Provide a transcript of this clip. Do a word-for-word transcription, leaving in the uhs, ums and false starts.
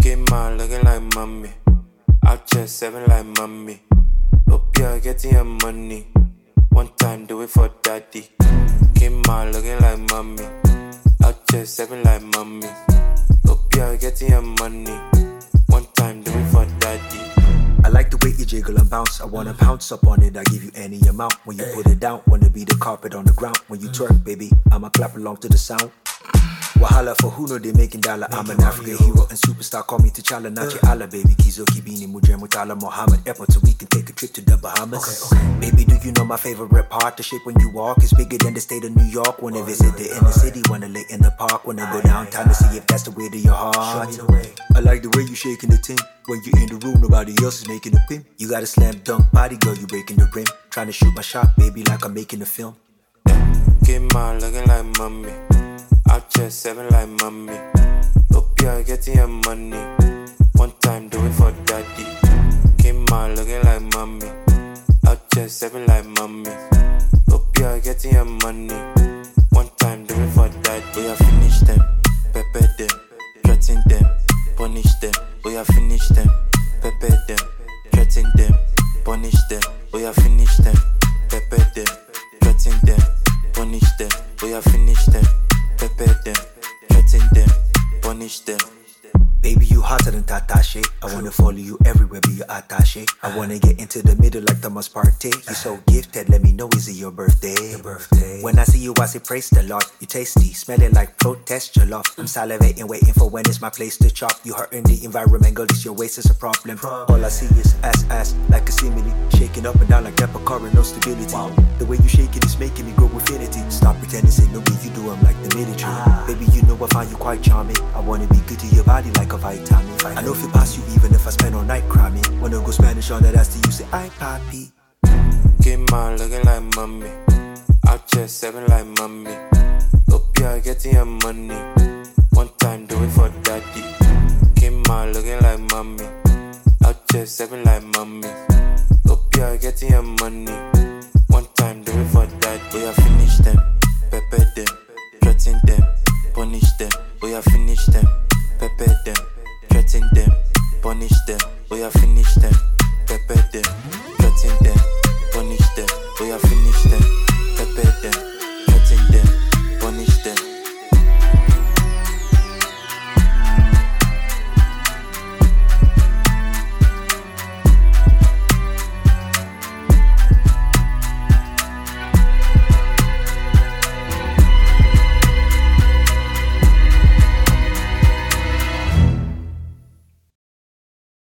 Game on looking like mommy. Out here seven like mommy. Hope you're getting your money. One time do it for daddy. Game on looking like mommy. Out here seven like mommy. Hope you're getting your money. One time do it for daddy. I like the way you jiggle and bounce. I wanna pounce up on it, I give you any amount. When you put it down, wanna be the carpet on the ground. When you twerk, baby, I'ma clap along to the sound. Wahala for who know they making dollar. I'm an African hero and superstar. Call me T'Challa, not your Allah, baby. Kizo Kibini Mujer Mutala Muhammad Airport, so we can take a trip to the Bahamas. Okay, okay. Baby, do you know my favorite part? The shape when you walk is bigger than the state of New York. When I visit the inner city, wanna lay in the park. Wanna go downtown to see if that's the way to your heart. I like the way you shaking the thing. When you in the room, nobody else is making a pin. You got a slam dunk body, girl, you breaking the rim. Trying to shoot my shot, baby, like I'm making a film. Game on looking like mommy. Out here seven like mommy. Hope you're getting your money. One time do it for daddy. Game on looking like mommy. Out here seven like mommy. Hope you're getting your money. One time do it for daddy. We have finished them, pepper them, threaten them, punish them. We have finished them, pepper them, threaten them, punish them. We have finished them, pepper them, threaten them, punish them. We have finished them. Prepare them, threaten them, punish them. Baby, you hotter than Tatache. I wanna follow you everywhere, be your attache. I wanna get into the middle like Thomas Partey. You so gifted, let me know, is it your birthday? Your birthday. When I see you, I say praise the Lord. You tasty, smell it like protest your love. I'm salivating, waiting for when it's my place to chop. You hurting the environment, girl, this your waist is a problem. All I see is ass, ass, like a simile. Shaking up and down like Depa Curry, no stability. Wow. The way you shake it is making me go infinity. Stop pretending, say no me, you do, I'm like the military. Ah. Baby, you know I find you quite charming. I wanna be good to your body like a vitamin. I know if you pass you even if I spend all night cramming. Wanna go Spanish on that ass to you say I papi. Game on looking like mommy. Out here seven like mommy. Hope you're getting your money. One time do it for daddy. Game on looking like mommy. Out here seven like mommy. Hope you're getting your money. One time do it for